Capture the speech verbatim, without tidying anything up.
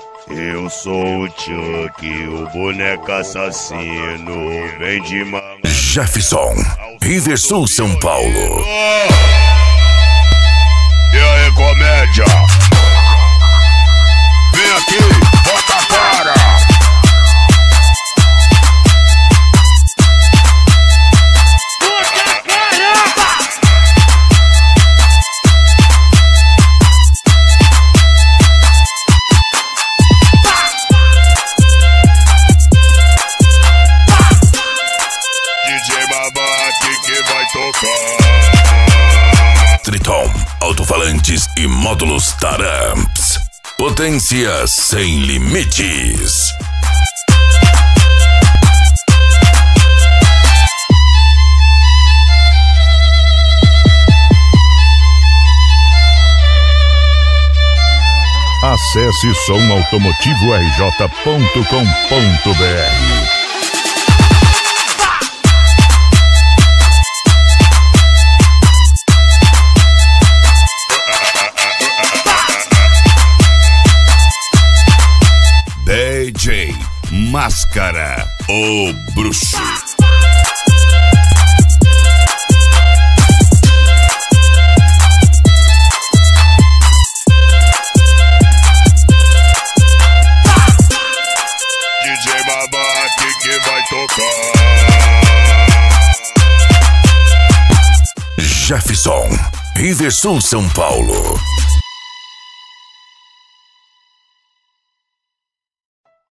Eu sou o Chuck, o boneco assassino. Vem de mamãe. Jefferson, Riversul, São Paulo. E aí, comédia? Vem aqui, bota a cara. Triton, alto-falantes e módulos Taramps. Potência sem limites. Acesse som automotivo r j ponto com ponto b r. D J Máscara, o bruxo. D J Babaque que vai tocar. Jefferson, Riversul, São Paulo.